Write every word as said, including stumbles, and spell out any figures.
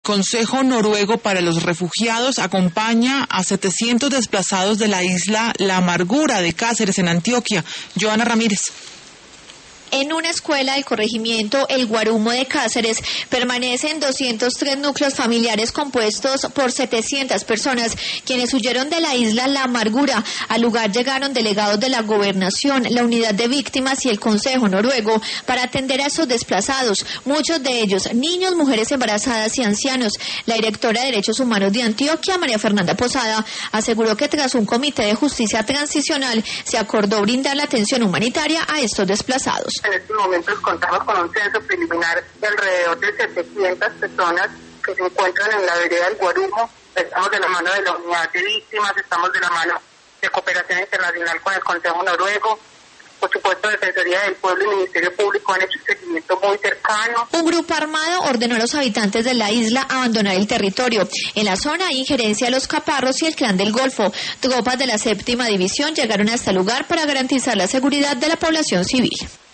Consejo Noruego para los Refugiados acompaña a setecientos desplazados de la isla La Amargura de Cáceres, en Antioquia. Joana Ramírez. En una escuela del corregimiento El Guarumo de Cáceres permanecen doscientos tres núcleos familiares compuestos por setecientas personas, quienes huyeron de la isla La Amargura. Al lugar llegaron delegados de la Gobernación, la Unidad de Víctimas y el Consejo Noruego para atender a esos desplazados, muchos de ellos niños, mujeres embarazadas y ancianos. La directora de Derechos Humanos de Antioquia, María Fernanda Posada, aseguró que tras un comité de justicia transicional se acordó brindar la atención humanitaria a estos desplazados. En estos momentos contamos con un censo preliminar de alrededor de setecientas personas que se encuentran en la vereda del Guarumo. Estamos de la mano de la Unidad de Víctimas, estamos de la mano de Cooperación Internacional con el Consejo Noruego. Por supuesto, Defensoría del Pueblo y Ministerio Público han hecho un seguimiento muy cercano. Un grupo armado ordenó a los habitantes de la isla abandonar el territorio. En la zona hay injerencia de los caparros y el Clan del Golfo. Tropas de la séptima división llegaron hasta el lugar para garantizar la seguridad de la población civil.